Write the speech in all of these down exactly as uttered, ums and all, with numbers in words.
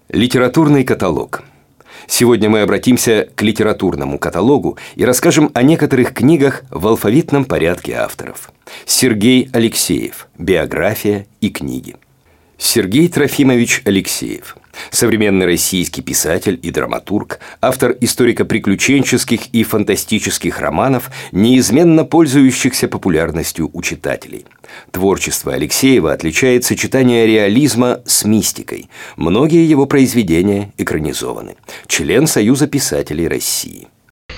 Литературный каталог. Сегодня мы обратимся к литературному каталогу и расскажем о некоторых книгах в алфавитном порядке авторов. Сергей Алексеев. Биография и книги. Сергей Трофимович Алексеев. Современный российский писатель и драматург, автор историко-приключенческих и фантастических романов, неизменно пользующихся популярностью у читателей. Творчество Алексеева отличает сочетание реализма с мистикой. Многие его произведения экранизованы. Член Союза писателей России.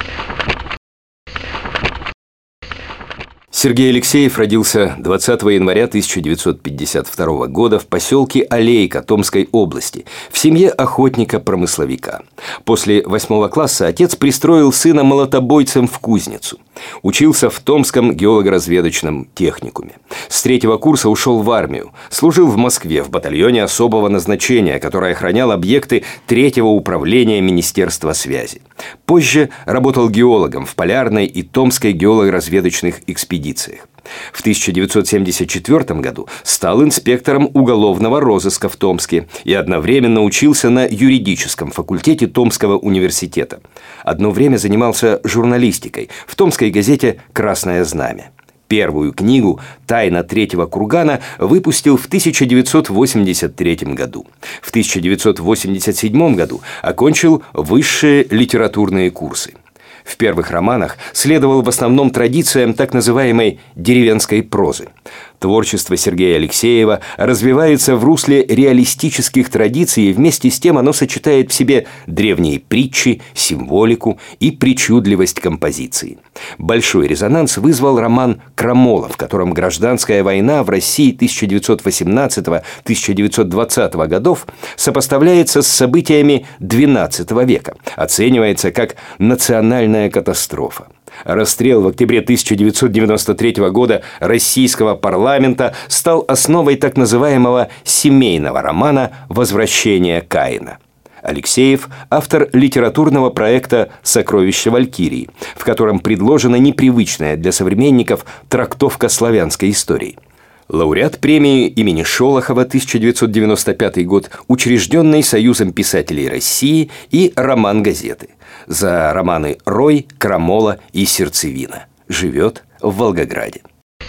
Сергей Алексеев родился двадцатого января тысяча девятьсот пятьдесят второго года в поселке Алейка Томской области в семье охотника-промысловика. После восьмого класса отец пристроил сына молотобойцем в кузницу. Учился в Томском геолого-разведочном техникуме. С третьего курса ушел в армию. Служил в Москве в батальоне особого назначения, который охранял объекты третьего управления Министерства связи. Позже работал геологом в Полярной и Томской геолого-разведочных экспедициях. В тысяча девятьсот семьдесят четвёртом году стал инспектором уголовного розыска в Томске и одновременно учился на юридическом факультете Томского университета. Одно время занимался журналистикой в томской газете «Красное знамя». Первую книгу «Тайна третьего кургана» выпустил в тысяча девятьсот восемьдесят третьем году. В тысяча девятьсот восемьдесят седьмом году окончил высшие литературные курсы. В первых романах следовал в основном традициям так называемой деревенской прозы. Творчество Сергея Алексеева развивается в русле реалистических традиций, и вместе с тем оно сочетает в себе древние притчи, символику и причудливость композиции. Большой резонанс вызвал роман «Крамола», в котором гражданская война в России тысяча девятьсот восемнадцатого — тысяча девятьсот двадцатого годов сопоставляется с событиями двенадцатого века, оценивается как национальная катастрофа. Расстрел в октябре тысяча девятьсот девяносто третьего года российского парламента стал основой так называемого семейного романа «Возвращение Каина». Алексеев – автор литературного проекта «Сокровища Валькирии», в котором предложена непривычная для современников трактовка славянской истории. Лауреат премии имени Шолохова тысяча девятьсот девяносто пятый год, учрежденный Союзом писателей России, и роман газеты. За романы «Рой», «Крамола» и «Сердцевина». Живет в Волгограде.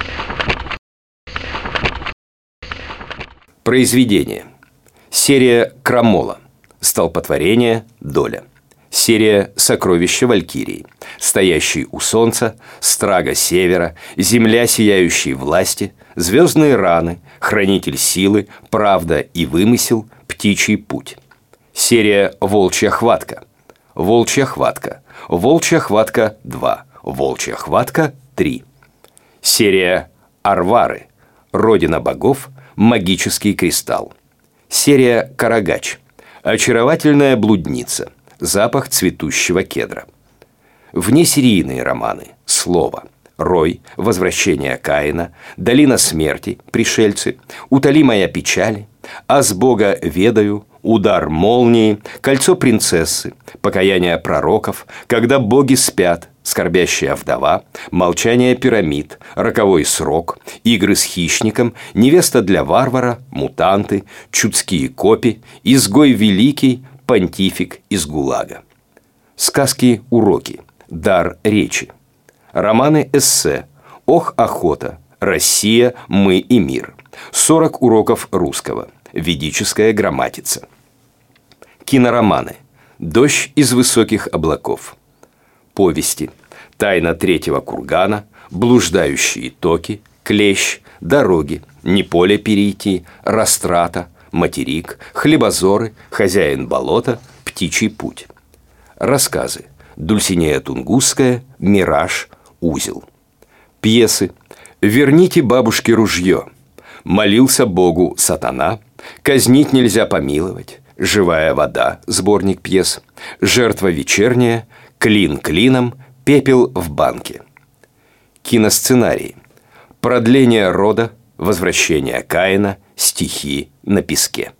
Произведение. Серия «Крамола». Столпотворение. Доля. Серия «Сокровища Валькирии», «Стоящий у солнца», «Страга севера», «Земля сияющей власти», «Звездные раны», «Хранитель силы», «Правда и вымысел», «Птичий путь». Серия «Волчья хватка», «Волчья хватка», «Волчья хватка два», «Волчья хватка три». Серия «Арвары», «Родина богов», «Магический кристалл». Серия «Карагач», «Очаровательная блудница», «Запах цветущего кедра». Внесерийные романы «Слово», «Рой», «Возвращение Каина», «Долина смерти», «Пришельцы», «Утоли моя печаль», «Аз Бога ведаю», «Удар молнии», «Кольцо принцессы», «Покаяние пророков», «Когда боги спят», «Скорбящая вдова», «Молчание пирамид», «Роковой срок», «Игры с хищником», «Невеста для варвара», «Мутанты», «Чудские копи», «Изгой великий», «Понтифик из ГУЛАГа». Сказки-уроки, «Дар речи». Романы-эссе «Ох, охота», «Россия, мы и мир», «сорок уроков русского», «Ведическая грамматица». Кинороманы «Дождь из высоких облаков». Повести «Тайна третьего кургана», «Блуждающие токи», «Клещ», «Дороги», «Не поле перейти», «Растрата», «Материк», «Хлебозоры», «Хозяин болота», «Птичий путь». Рассказы Дульсинея Тунгусская, «Мираж», «Узел». Пьесы «Верните бабушке ружье», «Молился Богу сатана», «Казнить нельзя помиловать», «Живая вода», сборник пьес, «Жертва вечерняя», «Клин клином», «Пепел в банке». Киносценарии «Продление рода», «Возвращение Каина», «Стихи на песке».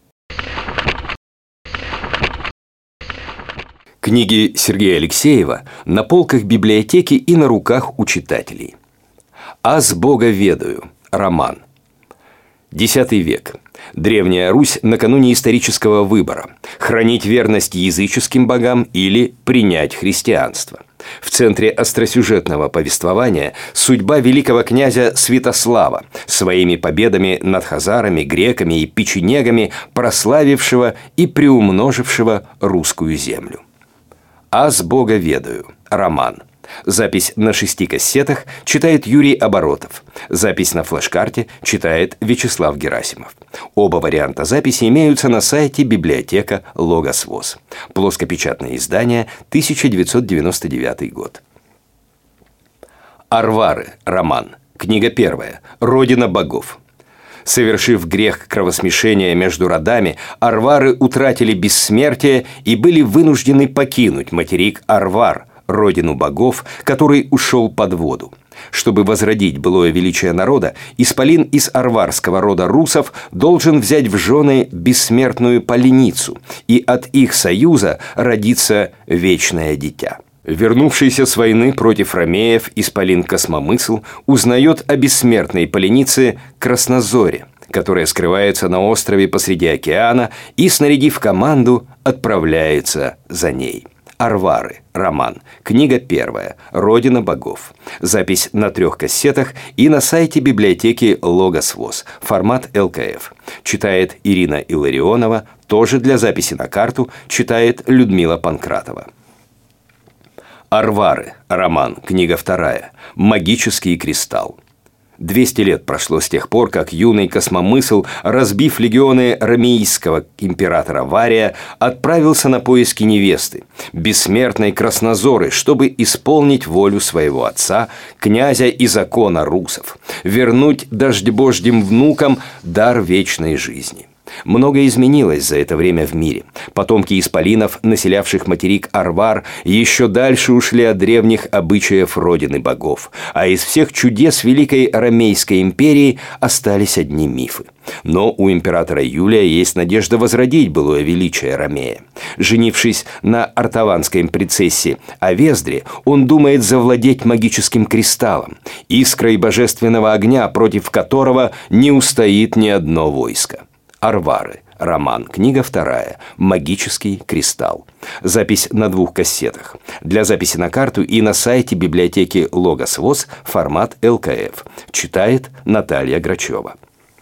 Книги Сергея Алексеева на полках библиотеки и на руках у читателей. «Аз Бога ведаю», роман. Десятый век. Древняя Русь накануне исторического выбора – хранить верность языческим богам или принять христианство. В центре остросюжетного повествования судьба великого князя Святослава, своими победами над хазарами, греками и печенегами, прославившего и приумножившего русскую землю. «Аз Бога ведаю» – роман. Запись на шести кассетах читает Юрий Оборотов. Запись на флеш-карте читает Вячеслав Герасимов. Оба варианта записи имеются на сайте библиотека Логос ВОС. Плоскопечатное издание, тысяча девятьсот девяносто девятый год. «Арвары» – роман. Книга первая. «Родина богов». Совершив грех кровосмешения между родами, арвары утратили бессмертие и были вынуждены покинуть материк Арвар, родину богов, который ушел под воду. Чтобы возродить былое величие народа, исполин из арварского рода русов должен взять в жены бессмертную поленицу, и от их союза родится вечное дитя. Вернувшийся с войны против ромеев исполин Космомысл узнает о бессмертной поленице Краснозоре, которая скрывается на острове посреди океана, и, снарядив команду, отправляется за ней. «Арвары» – роман. Книга первая. «Родина богов». Запись на трех кассетах и на сайте библиотеки Логос ВОС. Формат эл ка эф. Читает Ирина Илларионова. Тоже для записи на карту читает Людмила Панкратова. «Арвары» – роман. Книга вторая. «Магический кристалл». Двести лет прошло с тех пор, как юный Космомысл, разбив легионы ромейского императора Вария, отправился на поиски невесты, бессмертной Краснозоры, чтобы исполнить волю своего отца, князя и закона русов, вернуть дождебождим внукам дар вечной жизни. Многое изменилось за это время в мире. Потомки исполинов, населявших материк Арвар, еще дальше ушли от древних обычаев родины богов, а из всех чудес Великой Ромейской империи остались одни мифы. Но у императора Юлия есть надежда возродить былое величие Ромея. Женившись на артаванской принцессе Овездре, он думает завладеть магическим кристаллом, искрой божественного огня, против которого не устоит ни одно войско. «Арвары» – роман. Книга вторая. «Магический кристалл». Запись на двух кассетах. Для записи на карту и на сайте библиотеки Логос ВОС. Формат эл ка эф. Читает Наталья Грачева.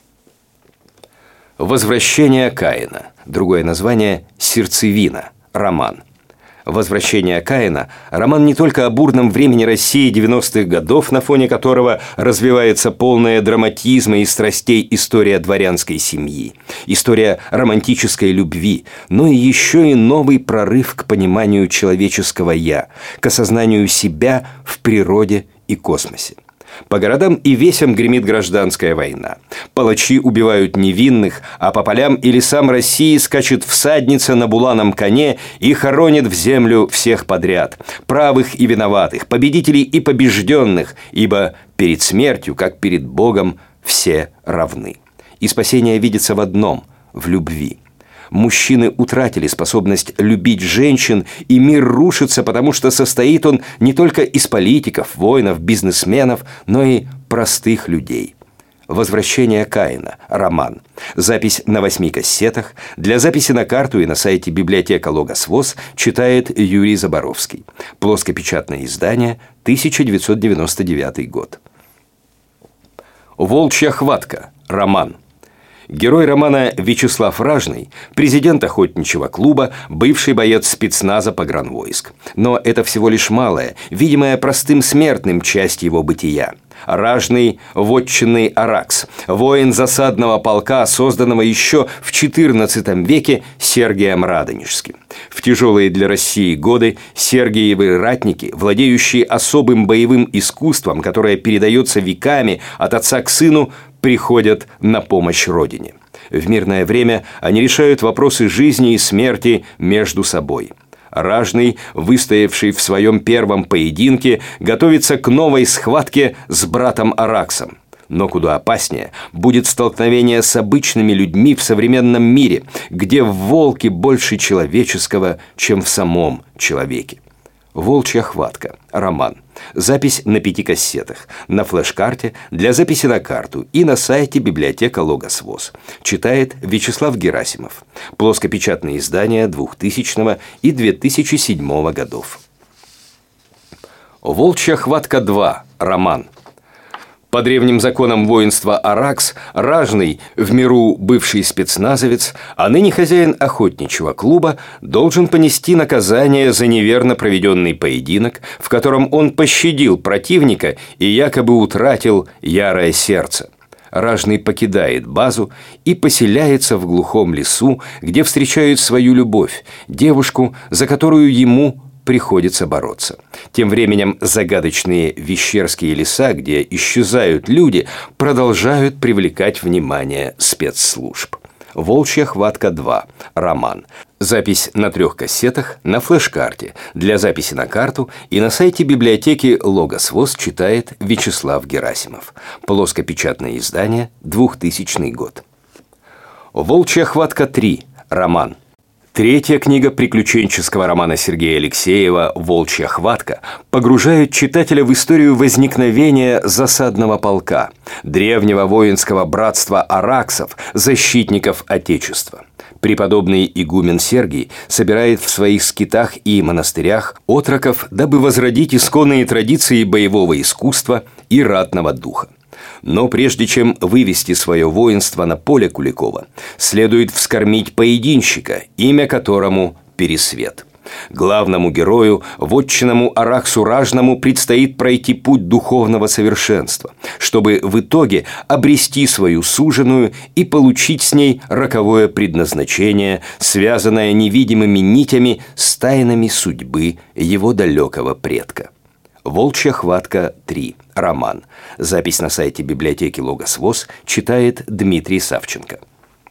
«Возвращение Каина». Другое название «Сердцевина». Роман. «Возвращение Каина» – роман не только о бурном времени России девяностых годов, на фоне которого развивается полная драматизма и страстей история дворянской семьи, история романтической любви, но и еще и новый прорыв к пониманию человеческого «я», к осознанию себя в природе и космосе. По городам и весям гремит гражданская война. Палачи убивают невинных, а по полям и лесам России скачет всадница на буланом коне и хоронит в землю всех подряд, правых и виноватых, победителей и побежденных, ибо перед смертью, как перед Богом, все равны. И спасение видится в одном – в любви. Мужчины утратили способность любить женщин, и мир рушится, потому что состоит он не только из политиков, воинов, бизнесменов, но и простых людей. «Возвращение Каина» – роман. Запись на восьми кассетах. Для записи на карту и на сайте библиотека Логос ВОС читает Юрий Заборовский. Плоскопечатное издание, тысяча девятьсот девяносто девятый год. «Волчья хватка» – роман. Герой романа Вячеслав Ражный – президент охотничьего клуба, бывший боец спецназа погранвойск. Но это всего лишь малая, видимая простым смертным часть его бытия. Ражный – вотчинный Аракс, воин засадного полка, созданного еще в четырнадцатом веке Сергием Радонежским. В тяжелые для России годы Сергиевы ратники, владеющие особым боевым искусством, которое передается веками от отца к сыну, приходят на помощь родине. В мирное время они решают вопросы жизни и смерти между собой. Ражный, выстоявший в своем первом поединке, готовится к новой схватке с братом Араксом. Но куда опаснее будет столкновение с обычными людьми в современном мире, где в волке больше человеческого, чем в самом человеке. «Волчья хватка» – роман. Запись на пяти кассетах, на флеш-карте, для записи на карту и на сайте библиотека Логос ВОС. Читает Вячеслав Герасимов. Плоскопечатные издания двухтысячного и две тысячи седьмого годов. «Волчья хватка два. Роман». По древним законам воинства Аракс, ражный, в миру бывший спецназовец, а ныне хозяин охотничьего клуба, должен понести наказание за неверно проведенный поединок, в котором он пощадил противника и якобы утратил ярое сердце. Ражный покидает базу и поселяется в глухом лесу, где встречает свою любовь, девушку, за которую ему приходится бороться. Тем временем загадочные вещерские леса, где исчезают люди, продолжают привлекать внимание спецслужб. «Волчья хватка два. Роман». Запись на трех кассетах, на флеш-карте, для записи на карту и на сайте библиотеки Логос ВОС. Читает Вячеслав Герасимов. Плоскопечатное издание, двухтысячный год. «Волчья хватка три. Роман». Третья книга приключенческого романа Сергея Алексеева «Волчья хватка» погружает читателя в историю возникновения засадного полка, древнего воинского братства араксов, защитников Отечества. Преподобный игумен Сергий собирает в своих скитах и монастырях отроков, дабы возродить исконные традиции боевого искусства и ратного духа. Но прежде чем вывести свое воинство на поле Куликова, следует вскормить поединщика, имя которому Пересвет. Главному герою, вотчинному Араксу Ражному, предстоит пройти путь духовного совершенства, чтобы в итоге обрести свою суженую и получить с ней роковое предназначение, связанное невидимыми нитями с тайнами судьбы его далекого предка. «Волчья хватка три. Роман». Запись на сайте библиотеки Логос ВОС. Читает Дмитрий Савченко.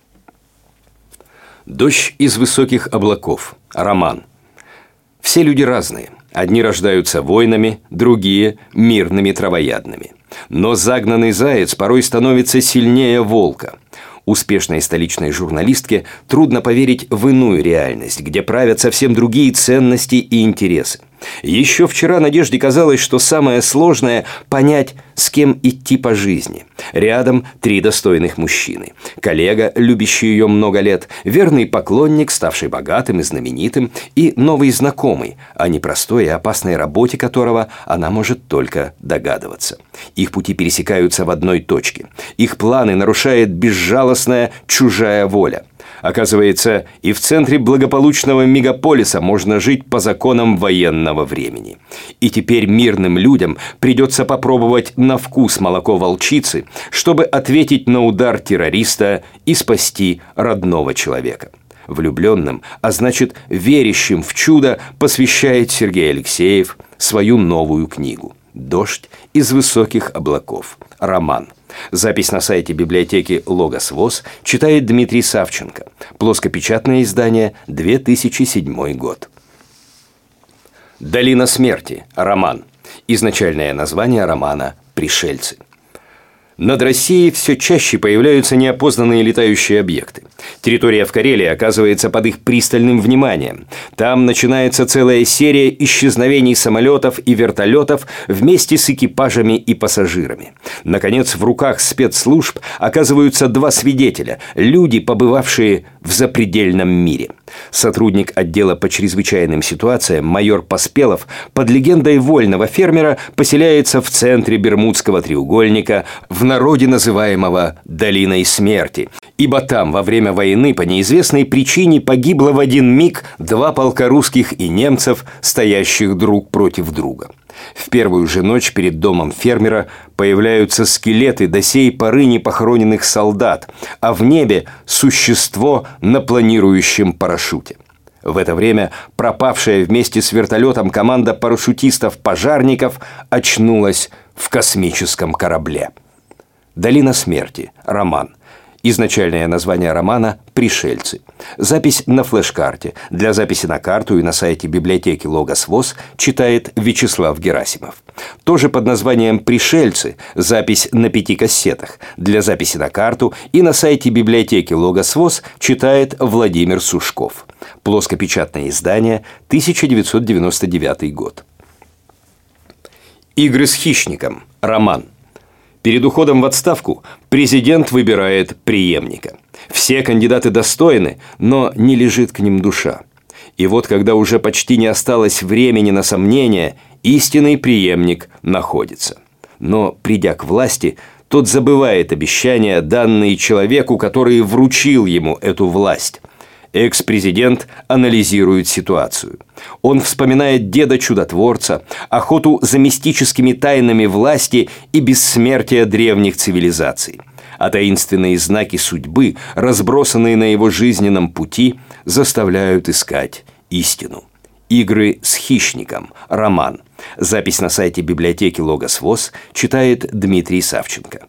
«Дождь из высоких облаков. Роман». Все люди разные. Одни рождаются воинами, другие – мирными травоядными. Но загнанный заяц порой становится сильнее волка. Успешной столичной журналистке трудно поверить в иную реальность, где правят совсем другие ценности и интересы. Еще вчера Надежде казалось, что самое сложное – понять, с кем идти по жизни. Рядом три достойных мужчины. Коллега, любящий ее много лет, верный поклонник, ставший богатым и знаменитым, и новый знакомый, о непростой и опасной работе которого она может только догадываться. Их пути пересекаются в одной точке. Их планы нарушает безжалостная чужая воля. Оказывается, и в центре благополучного мегаполиса можно жить по законам военного времени. И теперь мирным людям придется попробовать на вкус молоко волчицы, чтобы ответить на удар террориста и спасти родного человека. Влюбленным, а значит верящим в чудо, посвящает Сергей Алексеев свою новую книгу «Дождь из высоких облаков. Роман». Запись на сайте библиотеки Логос ВОС. Читает Дмитрий Савченко. Плоскопечатное издание, две тысячи седьмой год. «Долина смерти. Роман». Изначальное название романа «Пришельцы». Над Россией все чаще появляются неопознанные летающие объекты. Территория в Карелии оказывается под их пристальным вниманием. Там начинается целая серия исчезновений самолетов и вертолетов вместе с экипажами и пассажирами. Наконец, в руках спецслужб оказываются два свидетеля – люди, побывавшие в запредельном мире. Сотрудник отдела по чрезвычайным ситуациям майор Поспелов под легендой вольного фермера поселяется в центре Бермудского треугольника, в народе называемого «Долиной смерти», ибо там во время войны по неизвестной причине погибло в один миг два полка русских и немцев, стоящих друг против друга. В первую же ночь перед домом фермера появляются скелеты до сей поры непохороненных солдат, а в небе существо на планирующем парашюте. В это время пропавшая вместе с вертолетом команда парашютистов-пожарников очнулась в космическом корабле. «Долина смерти. Роман». Изначальное название романа «Пришельцы». Запись на флеш-карте. Для записи на карту и на сайте библиотеки Логос ВОС. Читает Вячеслав Герасимов. Тоже под названием «Пришельцы». Запись на пяти кассетах. Для записи на карту и на сайте библиотеки Логос ВОС. Читает Владимир Сушков. Плоскопечатное издание, тысяча девятьсот девяносто девятый год. Игры с хищником. Роман. Перед уходом в отставку президент выбирает преемника. Все кандидаты достойны, но не лежит к ним душа. И вот, когда уже почти не осталось времени на сомнения, истинный преемник находится. Но, придя к власти, тот забывает обещания, данные человеку, который вручил ему эту власть. Экс-президент анализирует ситуацию. Он вспоминает деда-чудотворца, охоту за мистическими тайнами власти и бессмертие древних цивилизаций. А таинственные знаки судьбы, разбросанные на его жизненном пути, заставляют искать истину. Игры с хищником. Роман. Запись на сайте библиотеки Логос ВОС читает Дмитрий Савченко.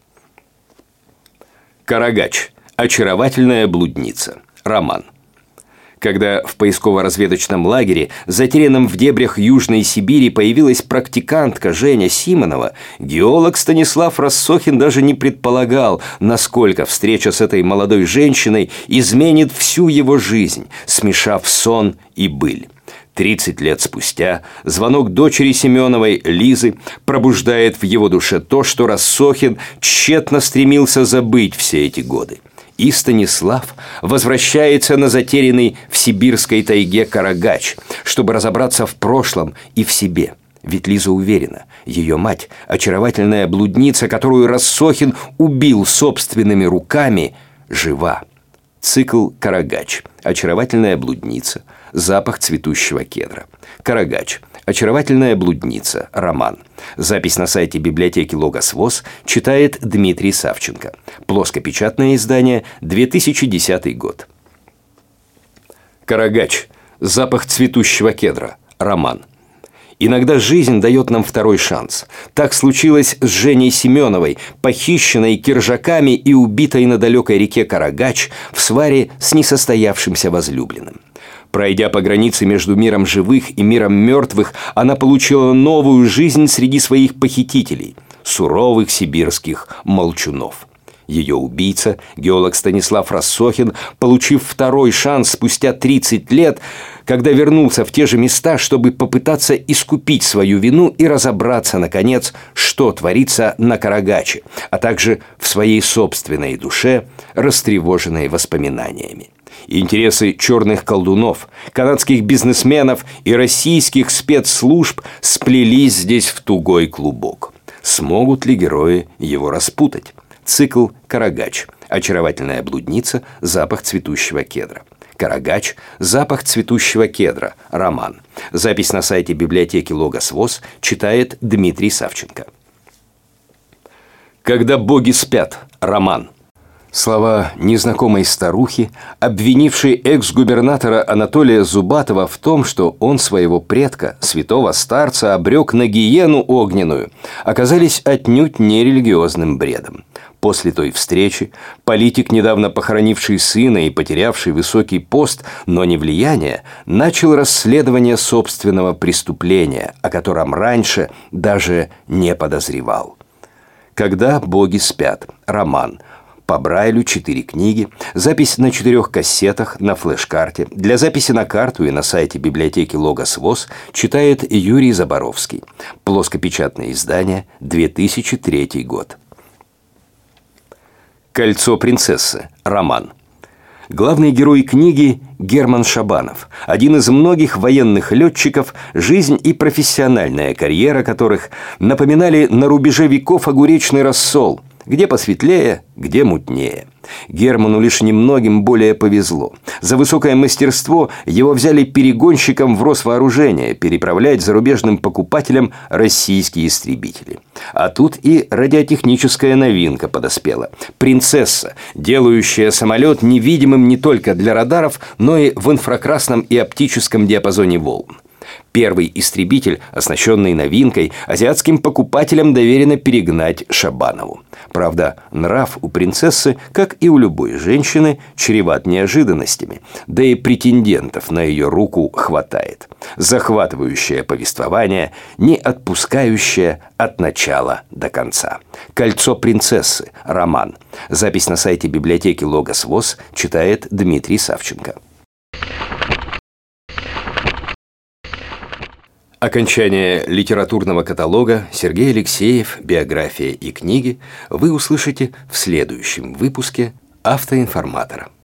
Карагач. Очаровательная блудница. Роман. Когда в поисково-разведочном лагере, затерянном в дебрях Южной Сибири, появилась практикантка Женя Симонова, геолог Станислав Рассохин даже не предполагал, насколько встреча с этой молодой женщиной изменит всю его жизнь, смешав сон и быль. тридцать лет спустя звонок дочери Семеновой, Лизы, пробуждает в его душе то, что Рассохин тщетно стремился забыть все эти годы. И Станислав возвращается на затерянный в сибирской тайге Карагач, чтобы разобраться в прошлом и в себе. Ведь Лиза уверена, ее мать, очаровательная блудница, которую Рассохин убил собственными руками, жива. Цикл «Карагач». Очаровательная блудница. Запах цветущего кедра. «Карагач». Очаровательная блудница. Роман. Запись на сайте библиотеки Логос ВОС читает Дмитрий Савченко. Плоскопечатное издание, две тысячи десятый год. «Карагач. Запах цветущего кедра». Роман. Иногда жизнь дает нам второй шанс. Так случилось с Женей Семеновой, похищенной киржаками и убитой на далекой реке Карагач в сваре с несостоявшимся возлюбленным. Пройдя по границе между миром живых и миром мертвых, она получила новую жизнь среди своих похитителей – суровых сибирских молчунов. Ее убийца, геолог Станислав Рассохин, получив второй шанс спустя тридцать лет, когда вернулся в те же места, чтобы попытаться искупить свою вину и разобраться, наконец, что творится на Карагаче, а также в своей собственной душе, растревоженной воспоминаниями. Интересы черных колдунов, канадских бизнесменов и российских спецслужб сплелись здесь в тугой клубок. Смогут ли герои его распутать? Цикл «Карагач». Очаровательная блудница. Запах цветущего кедра. «Карагач. Запах цветущего кедра». Роман. Запись на сайте библиотеки Логос ВОС читает Дмитрий Савченко. «Когда боги спят». Роман. Слова незнакомой старухи, обвинившей экс-губернатора Анатолия Зубатова в том, что он своего предка, святого старца, обрек на гиену огненную, оказались отнюдь не религиозным бредом. После той встречи политик, недавно похоронивший сына и потерявший высокий пост, но не влияние, начал расследование собственного преступления, о котором раньше даже не подозревал. «Когда боги спят». Роман. По Брайлю четыре книги, запись на четырех кассетах на флеш-карте. Для записи на карту и на сайте библиотеки Логос ВОС читает Юрий Заборовский. Плоскопечатное издание, две тысячи третий год. «Кольцо принцессы». Роман. Главный герой книги – Герман Шабанов, один из многих военных летчиков, жизнь и профессиональная карьера которых напоминали на рубеже веков огуречный рассол, где посветлее, где мутнее. Герману лишь немногим более повезло. За высокое мастерство его взяли перегонщиком в Росвооружение переправлять зарубежным покупателям российские истребители. А тут и радиотехническая новинка подоспела. «Принцесса», делающая самолет невидимым не только для радаров, но и в инфракрасном и оптическом диапазоне волн. Первый истребитель, оснащенный новинкой, азиатским покупателям доверено перегнать Шабанову. Правда, нрав у принцессы, как и у любой женщины, чреват неожиданностями, да и претендентов на ее руку хватает. Захватывающее повествование, не отпускающее от начала до конца. «Кольцо принцессы». Роман. Запись на сайте библиотеки Логос ВОС читает Дмитрий Савченко. Окончание литературного каталога «Сергей Алексеев. Биография и книги» вы услышите в следующем выпуске «Автоинформатора».